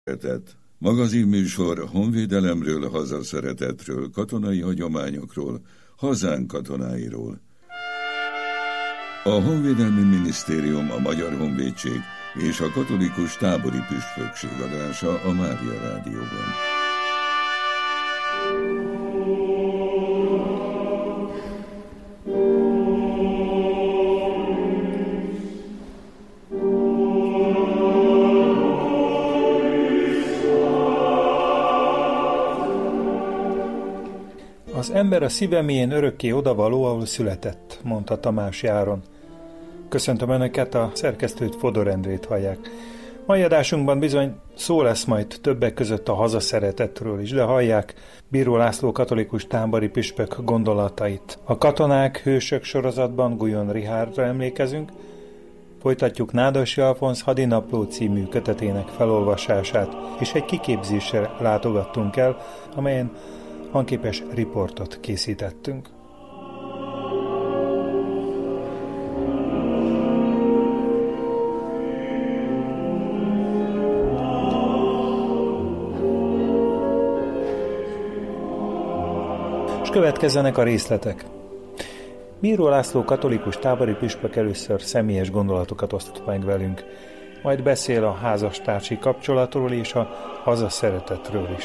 Magazinműsor honvédelemről, hazaszeretetről, katonai hagyományokról, hazánk katonáiról. A Honvédelmi Minisztérium, a Magyar Honvédség és a Katolikus Tábori Püspökség adása a Mária Rádióban. Az ember a szíve mélyén örökké odavaló, ahol született, mondta Tamás Járon. Köszöntöm Önöket, a szerkesztőt, Fodor Endrét hallják. Mai adásunkban bizony szó lesz majd többek között a hazaszeretetről is, de hallják Bíró László katolikus tábori püspök gondolatait. A Katonák, hősök sorozatban Guyon Richárdra emlékezünk, folytatjuk Nádasi Alfonz Hadinapló című kötetének felolvasását, és egy kiképzésre látogattunk el, amelyen hangképes riportot készítettünk. És következzenek a részletek. Bíró László katolikus tábori püspök először személyes gondolatokat osztott meg velünk, majd beszél a házastársi kapcsolatról és a hazaszeretetről is.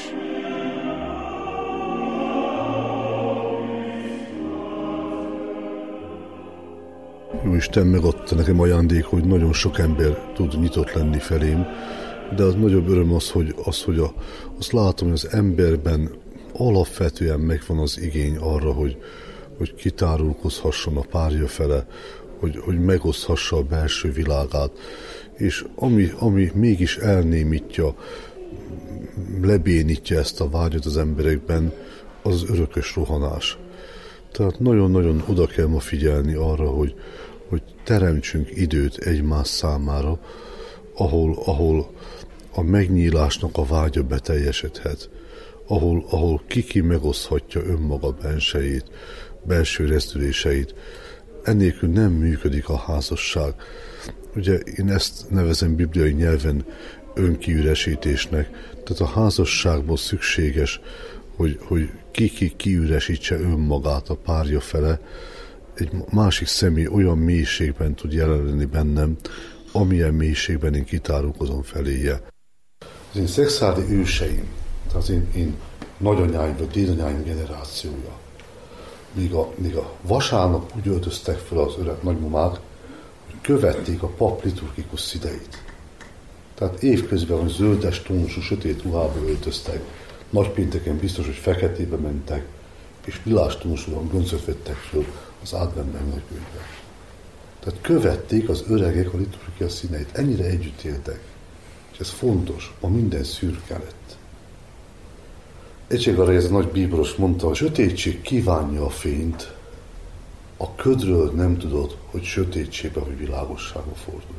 Jóisten megadta nekem ajándék, hogy nagyon sok ember tud nyitott lenni felém, de az nagyobb öröm azt látom, hogy az emberben alapvetően megvan az igény arra, hogy kitárulkozhasson a párja fele, hogy megoszthassa a belső világát, és ami mégis elnémítja, lebénítja ezt a vágyat az emberekben, az örökös rohanás. Tehát nagyon-nagyon oda kell ma figyelni arra, hogy teremtsünk időt egymás számára, ahol a megnyílásnak a vágya beteljesedhet, ahol ki megoszthatja önmaga bensejét, belső rezdüléseit. Ennélkül nem működik a házasság. Ugye én ezt nevezem bibliai nyelven önkiüresítésnek. Tehát a házasságból szükséges, hogy ki kiüresítse önmagát a párja fele, egy másik személy olyan mélységben tud jelenni bennem, amilyen mélységben én kitárulkozom feléje. Az én szexuális őseim, tehát az én nagyanyáim vagy dédanyáim generációja, míg a vasárnap úgy öltöztek fel az öreg nagymamák, hogy követték a pap liturgikus szideit. Tehát évközben van zöldes tónusú, sötét ruhába öltöztek, nagypénteken biztos, hogy feketébe mentek, és lilás tónusúan göncöt vettek föl az adventben nagykönyvben. Tehát követték az öregek a liturgia színeit, ennyire együtt éltek. És ez fontos, ma minden szürke lett. Echegaray, ez a nagy bíboros mondta, a sötétség kívánja a fényt, a ködről nem tudod, hogy sötétségbe vagy világosságba fordul.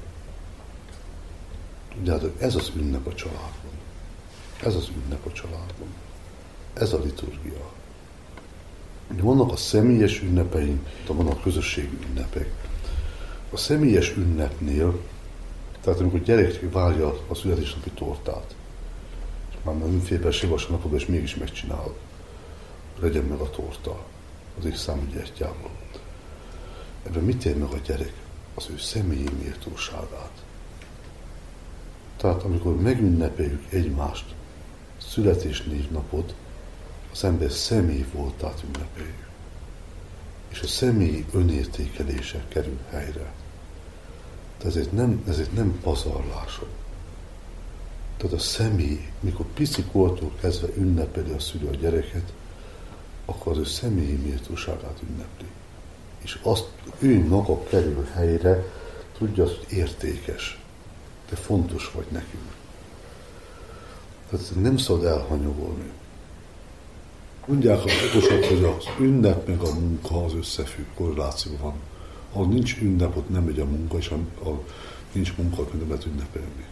Tudjátok, ez az ünnep a családban. Ez az ünnep a családban. Ez a liturgia. Vannak a személyes ünnepeink, vannak a közösségi ünnepek. A személyes ünnepnél, tehát amikor gyerek várja a születésnapi tortát, és már nem fél se vasárnapodban, és mégis megcsinálod, legyen meg a torta az évszámú gyertyával. Ebben mit ér meg a gyerek? Az ő személyi méltóságát. Tehát amikor megünnepeljük egymást, születésnévnapot, az ember személy voltát ünnepeljük. És a személyi önértékelése kerül helyre. De ezért nem pazarlások. Tehát a személy, mikor pici kortól kezdve ünnepeli a szülő a gyereket, akkor az ő személyi méltóságát ünnepli. És azt ő maga kerül helyre, tudja, hogy értékes, de fontos vagy nekünk. Tehát nem szabad elhanyagolni. Mondják az okosok, hogy az ünnep meg a munka az összefügg, korreláció van. Ha nincs ünnep, ott nem megy a munka, és ha nincs munka, akkor nem lehet ünnepelni.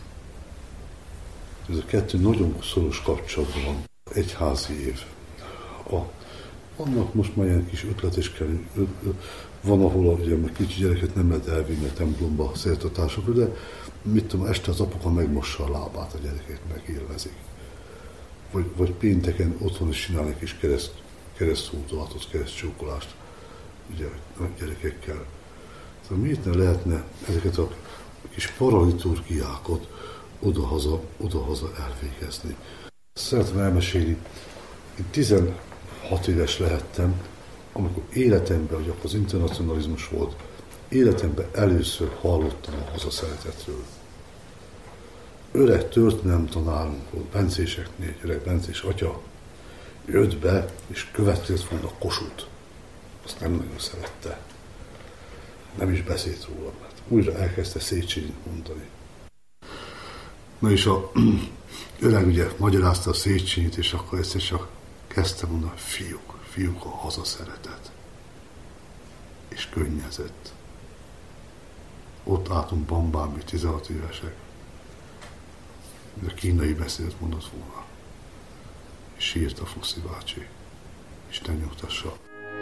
Ez a kettő nagyon szoros kapcsolatban van. Egyházi év. A Annak most már ilyen kis ötlet is kell. Van, ahol ugye kicsi gyereket nem lehet elvinni a templomba széltatásokra, de mit tudom, este az apuka megmossa a lábát a gyerekét, megélvezik. Vagy pénteken otthon is csinál egy kis kereszthúzolatot, keresztcsókolást ugye a gyerekekkel. Szóval miért ne lehetne ezeket a kis paraliturgiákat oda-haza elvégezni? Szeretném elmesélni, én 16 éves lehettem, amikor életemben, hogy akkor az internacionalizmus volt, életemben először hallottam a hazaszeretetről. Öreg történelem tanárunk volt, bencéseknél, öreg bencés atya, jött be, és következett volna a Kossuth. Azt nem nagyon szerette. Nem is beszélt róla, mert újra elkezdte Széchenyit mondani. Na és a öreg ugye magyarázta a Széchenyit, és akkor egyszer csak kezdte mondani, fiúk a hazaszeretet. És könnyezett. Ott álltunk Bambán, mi 16 évesek. A kínai beszédet mondott volna. És sírt a Fuszi bácsi. Isten nyugtassa.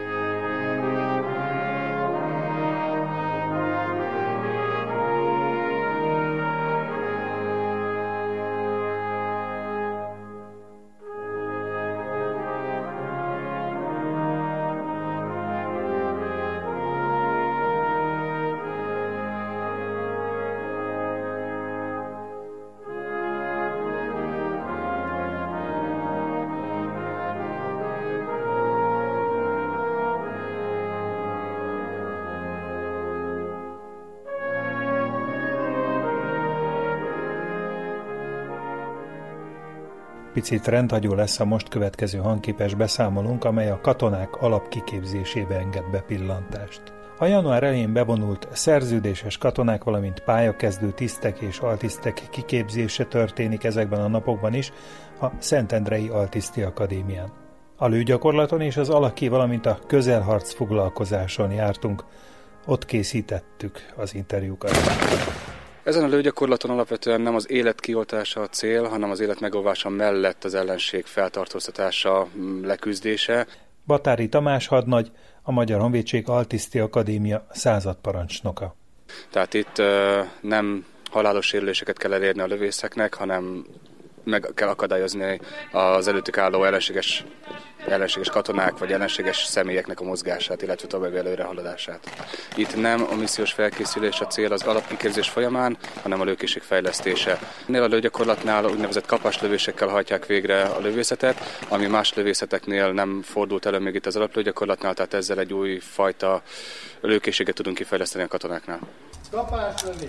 Picit rendhagyó lesz a most következő hangképes beszámolónk, amely a katonák alapkiképzésébe enged bepillantást. A január elején bevonult szerződéses katonák, valamint pályakezdő tisztek és altisztek kiképzése történik ezekben a napokban is a Szentendrei Altiszti Akadémián. A lőgyakorlaton és az alaki, valamint a közelharc foglalkozáson jártunk, ott készítettük az interjúkat. Ezen a lőgyakorlaton alapvetően nem az élet kioltása a cél, hanem az élet megóvása mellett az ellenség feltartóztatása, leküzdése. Batári Tamás hadnagy, a Magyar Honvédség Altiszti Akadémia századparancsnoka. Tehát itt nem halálos sérüléseket kell elérni a lövészeknek, hanem meg kell akadályozni az előttük álló ellenséges katonák vagy ellenséges személyeknek a mozgását, illetve további előrehaladását. Itt nem a missziós felkészülés a cél az alapkiképzés folyamán, hanem a lőkészség fejlesztése. Ennél a lőgyakorlatnál úgynevezett kapaslövésekkel hajtják végre a lövészetet, ami más lövészeteknél nem fordult elő még itt az alaplőgyakorlatnál, tehát ezzel egy új fajta lőkészséget tudunk kifejleszteni a katonáknál. Kapáslövés!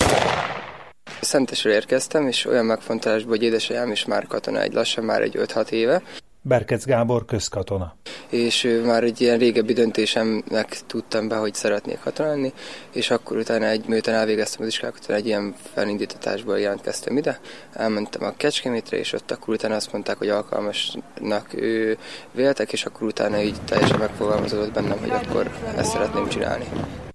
Szentesről érkeztem, és olyan megfontolásból, hogy édesanyám is már katona, lassan már egy 5-6 éve. Berkec Gábor közkatona. És már egy ilyen régebbi döntésemnek tudtam be, hogy szeretnék katona lenni, és akkor utána miután elvégeztem az iskolákat, egy ilyen felindítatásból jelentkeztem ide, elmentem a Kecskemétre, és ott akkor utána azt mondták, hogy alkalmasnak véltek, és akkor utána így teljesen megfogalmazódott bennem, hogy akkor ezt szeretném csinálni.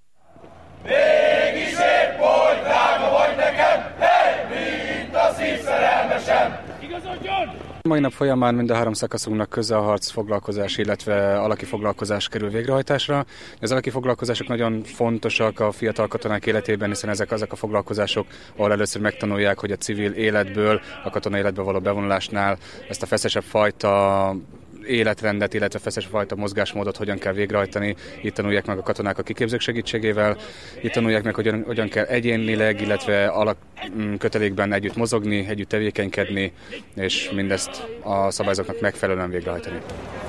Mégis épp hogy drága vagy nekem, mint a szívszerelmesem! Igazodjon! Mai nap folyamán mind a 3 szakaszunknak közelharc foglalkozás, illetve alaki foglalkozás kerül végrehajtásra. Az alaki foglalkozások nagyon fontosak a fiatal katonák életében, hiszen ezek azok a foglalkozások, ahol először megtanulják, hogy a civil életből, a katonai életbe való bevonulásnál ezt a feszesebb fajta életrendet, illetve feszes fajta mozgásmódot hogyan kell végrehajtani. Itt tanulják meg a katonák a kiképzők segítségével, itt tanulják meg, hogyan kell egyénileg, illetve kötelékben együtt mozogni, együtt tevékenykedni, és mindezt a szabályzóknak megfelelően végrehajtani.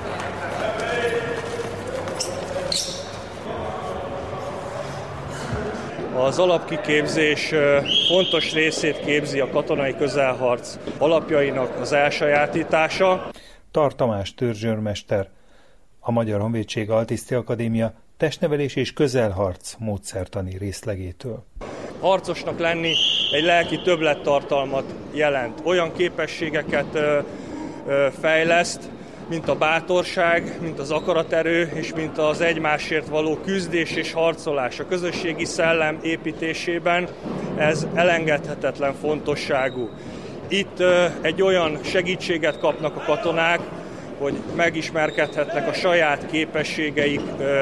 Az alapkiképzés fontos részét képzi a katonai közelharc alapjainak az elsajátítása. Tar Tamás törzsőrmester, a Magyar Honvédség Altiszti Akadémia testnevelés és közelharc módszertani részlegétől. Harcosnak lenni egy lelki többlettartalmat jelent. Olyan képességeket fejleszt, mint a bátorság, mint az akaraterő, és mint az egymásért való küzdés és harcolás. A közösségi szellem építésében ez elengedhetetlen fontosságú. Itt egy olyan segítséget kapnak a katonák, hogy megismerkedhetnek a saját képességeik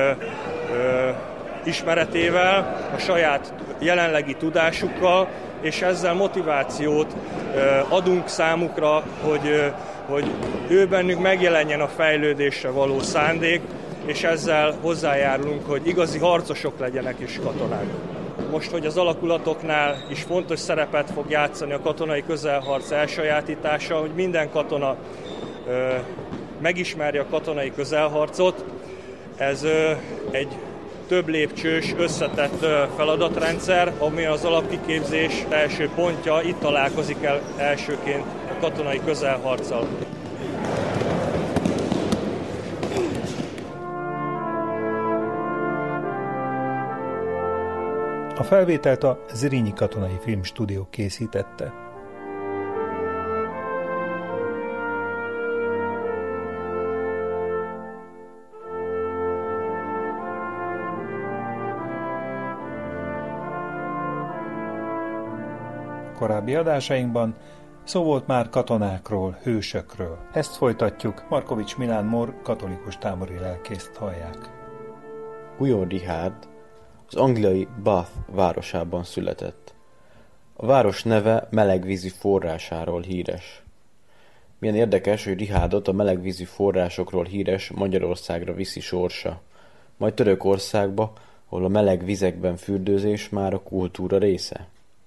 ismeretével, a saját jelenlegi tudásukkal, és ezzel motivációt adunk számukra, hogy ő bennük megjelenjen a fejlődésre való szándék, és ezzel hozzájárulunk, hogy igazi harcosok legyenek és katonák. Most, hogy az alakulatoknál is fontos szerepet fog játszani a katonai közelharc elsajátítása, hogy minden katona megismerje a katonai közelharcot, ez egy több lépcsős, összetett feladatrendszer, ami az alapkiképzés első pontja, itt találkozik el elsőként a katonai közelharccal. A felvételt a Zrínyi Katonai Filmstúdió készítette. Korábbi adásainkban szó volt már katonákról, hősökről. Ezt folytatjuk, Markovics Milán Mór katolikus tábori lelkészt hallják. Guyon Richárd az angliai Bath városában született. A város neve melegvízi forrásáról híres. Milyen érdekes, hogy Richárdot a melegvízi forrásokról híres Magyarországra viszi sorsa, majd Törökországba, ahol a meleg vizekben fürdőzés már a kultúra része.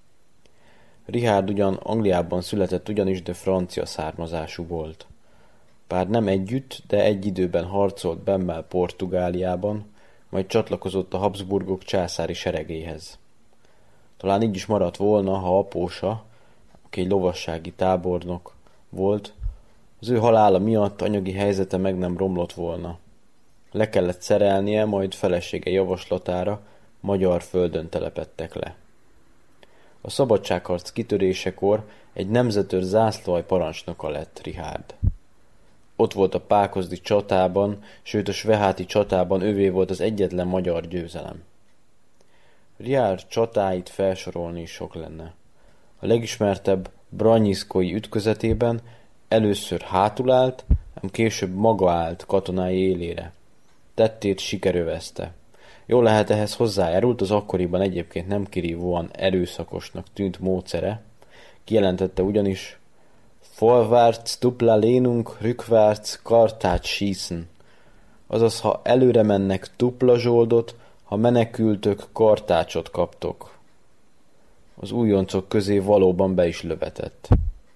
Richárd ugyan Angliában született ugyanis, de francia származású volt. Bár nem együtt, de egy időben harcolt Bemmel Portugáliában, majd csatlakozott a Habsburgok császári seregéhez. Talán így is maradt volna, ha apósa, aki egy lovassági tábornok volt, az ő halála miatt anyagi helyzete meg nem romlott volna. Le kellett szerelnie, majd felesége javaslatára magyar földön telepedtek le. A szabadságharc kitörésekor egy nemzetőr zászlóalj parancsnoka lett Richárd. Ott volt a pákozdi csatában, sőt a sveháti csatában övé volt az egyetlen magyar győzelem. Richárd csatáit felsorolni is sok lenne. A legismertebb Branyiszkói ütközetében először hátul állt, ám később maga állt katonái élére. Tettét sikerövezte. Jól lehet, ehhez hozzájárult az akkoriban egyébként nem kirívóan erőszakosnak tűnt módszere. Kijelentette ugyanis: Vorwärts dupla lénunk, rückwärts Kartács schießen. Azaz, ha előre mennek, dupla zsoldot, ha menekültök, kartácsot kaptok. Az újoncok közé valóban be is lövetett.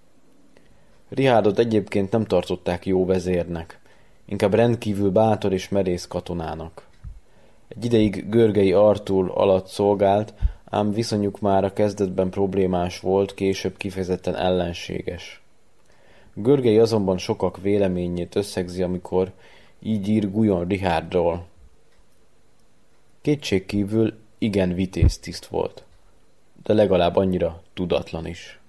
Richárdot egyébként nem tartották jó vezérnek, inkább rendkívül bátor és merész katonának. Egy ideig Görgei Artúr alatt szolgált, ám viszonyuk már a kezdetben problémás volt, később kifejezetten ellenséges. Görgei azonban sokak véleményét összegzi, amikor így ír Guyon Richárdról. Kétségkívül igen vitéz tiszt volt, de legalább annyira tudatlan is.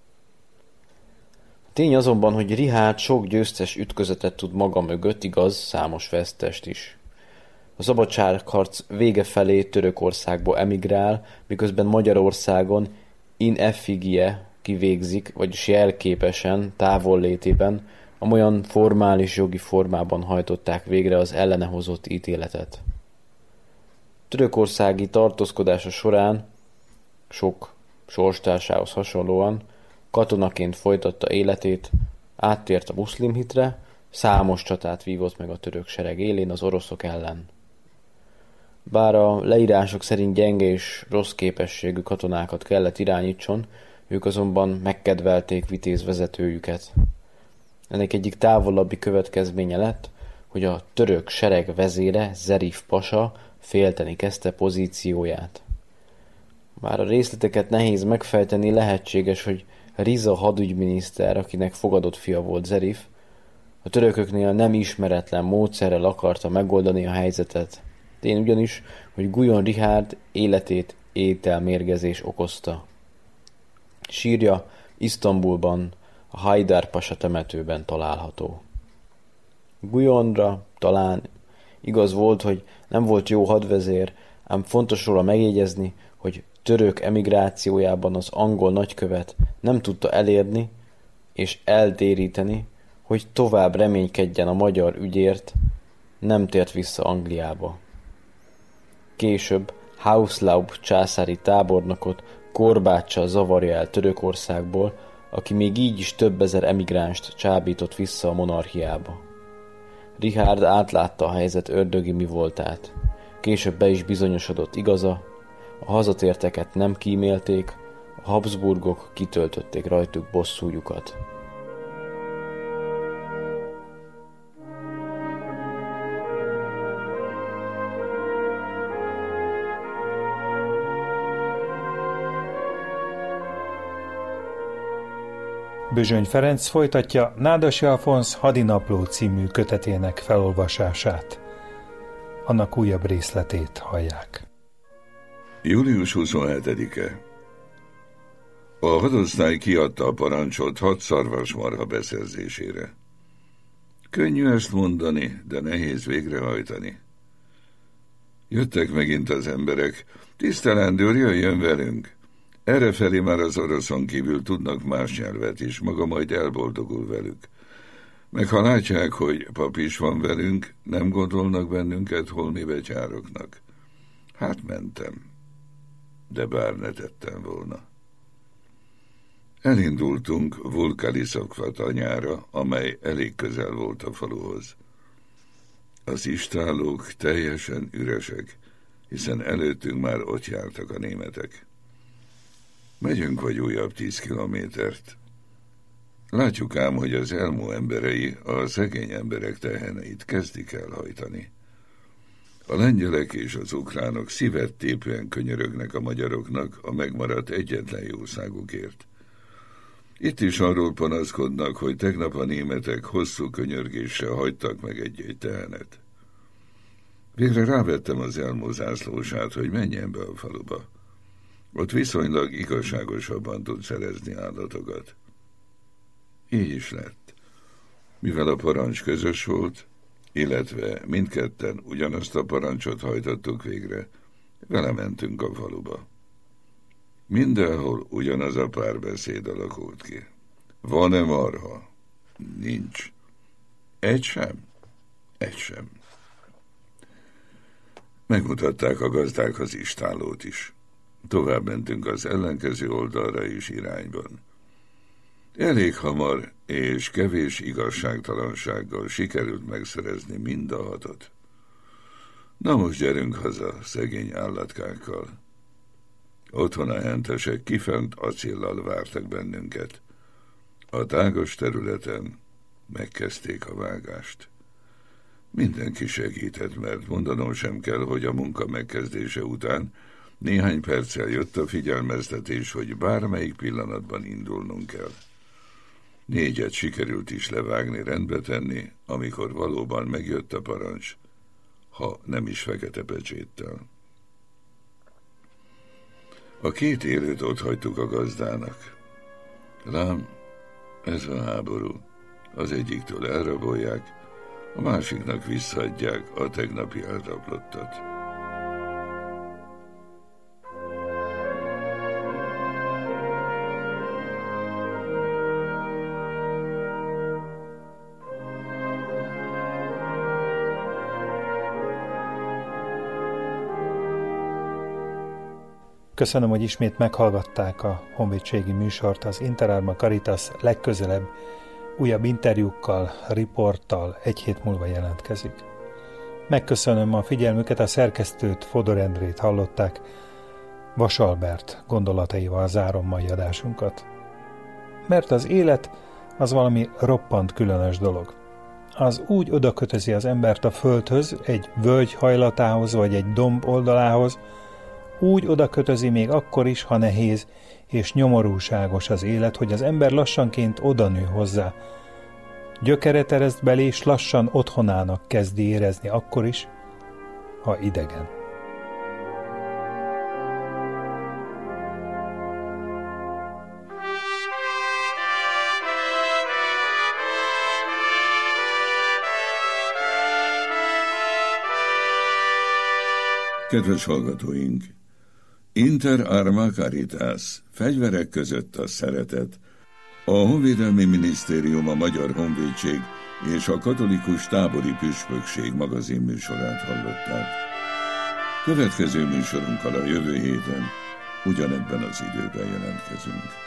Tény azonban, hogy Richárd sok győztes ütközetet tud maga mögött, igaz, számos vesztest is. A szabadságharc vége felé Törökországba emigrál, miközben Magyarországon in effigie kivégzik, vagyis jelképesen, távollétében, amolyan formális jogi formában hajtották végre az ellene hozott ítéletet. Törökországi tartózkodása során, sok sorstársához hasonlóan, katonaként folytatta életét, áttért a muszlim hitre, számos csatát vívott meg a török sereg élén az oroszok ellen. Bár a leírások szerint gyenge és rossz képességű katonákat kellett irányítson, ők azonban megkedvelték vitéz vezetőjüket. Ennek egyik távolabbi következménye lett, hogy a török sereg vezére, Zerif pasa félteni kezdte pozícióját. Bár a részleteket nehéz megfejteni, lehetséges, hogy Riza hadügyminiszter, akinek fogadott fia volt Zerif, a törököknél nem ismeretlen módszerrel akarta megoldani a helyzetet. Tény ugyanis, hogy Guyon Richárd életét ételmérgezés okozta. Sírja Isztambulban, a Hajdár pasa temetőben található. Guyonra talán igaz volt, hogy nem volt jó hadvezér, ám fontos róla megjegyezni, hogy török emigrációjában az angol nagykövet nem tudta elérni és eltéríteni, hogy tovább reménykedjen a magyar ügyért, nem tért vissza Angliába. Később Hauslaub császári tábornokot korbáccsal zavarja el Törökországból, aki még így is több ezer emigránst csábított vissza a monarchiába. Richárd átlátta a helyzet ördögi mi voltát. Később be is bizonyosodott igaza, a hazatérteket nem kímélték, a Habsburgok kitöltötték rajtuk bosszújukat. Bözsöny Ferenc folytatja Nádasi Alfonz Hadinapló című kötetének felolvasását. Annak újabb részletét hallják. Július 27-e. A hadosztály kiadta a parancsot 6 szarvasmarha beszerzésére. Könnyű ezt mondani, de nehéz végrehajtani. Jöttek megint az emberek. Tisztelendőr, jöjjön velünk! Errefelé már az oroszon kívül tudnak más nyelvet is, maga majd elboldogul velük. Meg ha látják, hogy pap is van velünk, nem gondolnak bennünket holmi betyároknak. Hát mentem, de bár ne tettem volna. Elindultunk Vulkaliszokva tanyára, amely elég közel volt a faluhoz. Az istállók teljesen üresek, hiszen előttünk már ott jártak a németek. Megyünk vagy újabb 10 kilométert. Látjuk ám, hogy az elmú emberei a szegény emberek teheneit kezdik elhajtani. A lengyelek és az ukránok szívet tépően könyörögnek a magyaroknak a megmaradt egyetlen jószágukért. Itt is arról panaszkodnak, hogy tegnap a németek hosszú könyörgéssel hagytak meg egy tehenet. Végre rávettem az elmú zászlósát, hogy menjen be a faluba. Ott viszonylag igazságosabban tud szerezni állatokat. Így is lett. Mivel a parancs közös volt, illetve mindketten ugyanazt a parancsot hajtottuk végre, vele mentünk a faluba. Mindenhol ugyanaz a párbeszéd alakult ki. Van-e marha? Nincs. Egy sem? Egy sem. Megmutatták a gazdák az istállót is. Tovább mentünk az ellenkező oldalra is irányban. Elég hamar és kevés igazságtalansággal sikerült megszerezni mind a 6-ot. Na most gyerünk haza szegény állatkákkal. Otthon a hentesek kifent acéllal vártak bennünket. A tágas területen megkezdték a vágást. Mindenki segített, mert mondanom sem kell, hogy a munka megkezdése után néhány perccel jött a figyelmeztetés, hogy bármelyik pillanatban indulnunk kell. 4 sikerült is levágni, rendbe tenni, amikor valóban megjött a parancs, ha nem is fekete pecséttel. A 2 élőt ott hagytuk a gazdának. Lám, ez a háború. Az egyiktől elrabolják, a másiknak visszaadják a tegnapi elrablottat. Köszönöm, hogy ismét meghallgatták a honvédségi műsort, az Interarma Caritas legközelebb újabb interjúkkal, riporttal 1 hét múlva jelentkezik. Megköszönöm a figyelmüket, a szerkesztőt, Fodor Endrét hallották, Vas Albert gondolataival zárom mai adásunkat. Mert az élet az valami roppant különös dolog. Az úgy odakötözi az embert a földhöz, egy völgy hajlatához vagy egy domb oldalához, úgy odakötözi még akkor is, ha nehéz és nyomorúságos az élet, hogy az ember lassanként odanő hozzá. Gyökeret ereszt belé, és lassan otthonának kezdi érezni akkor is, ha idegen. Kedves hallgatóink! Inter Arma Caritas, fegyverek között a szeretet, A Honvédelmi Minisztérium, a Magyar Honvédség és a Katolikus Tábori Püspökség magazinműsorát hallották. Következő műsorunkkal a jövő héten ugyanebben az időben jelentkezünk.